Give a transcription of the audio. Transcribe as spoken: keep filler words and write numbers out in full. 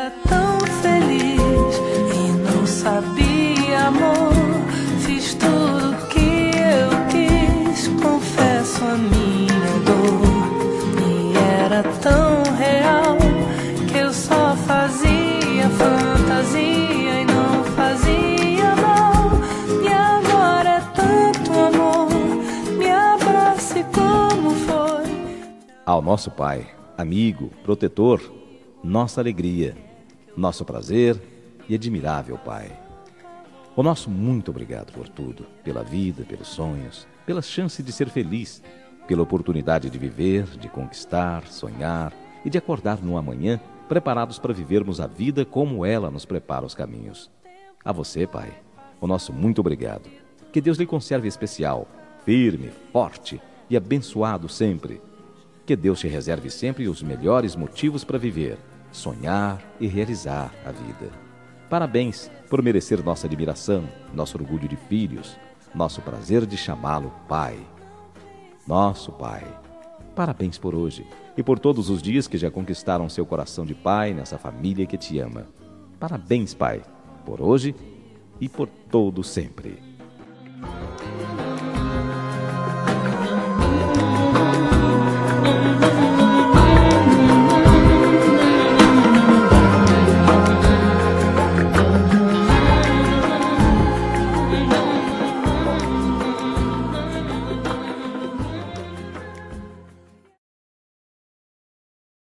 era tão feliz e não sabia amor. Fiz tudo que eu quis, confesso a minha dor. E era tão real que eu só fazia fantasia e não fazia mal. E agora é tanto amor, me abrace como foi. Ao nosso Pai, amigo, protetor, nossa alegria, nosso prazer e admirável Pai. O nosso muito obrigado por tudo, pela vida, pelos sonhos, pela chance de ser feliz, pela oportunidade de viver, de conquistar, sonhar e de acordar no amanhã, preparados para vivermos a vida como ela nos prepara os caminhos. A você, Pai, o nosso muito obrigado. Que Deus lhe conserve especial, firme, forte e abençoado sempre. Que Deus te reserve sempre os melhores motivos para viver, sonhar e realizar a vida. Parabéns por merecer nossa admiração, nosso orgulho de filhos, nosso prazer de chamá-lo Pai. Nosso Pai, parabéns por hoje e por todos os dias que já conquistaram seu coração de pai nessa família que te ama. Parabéns, Pai, por hoje e por todo sempre.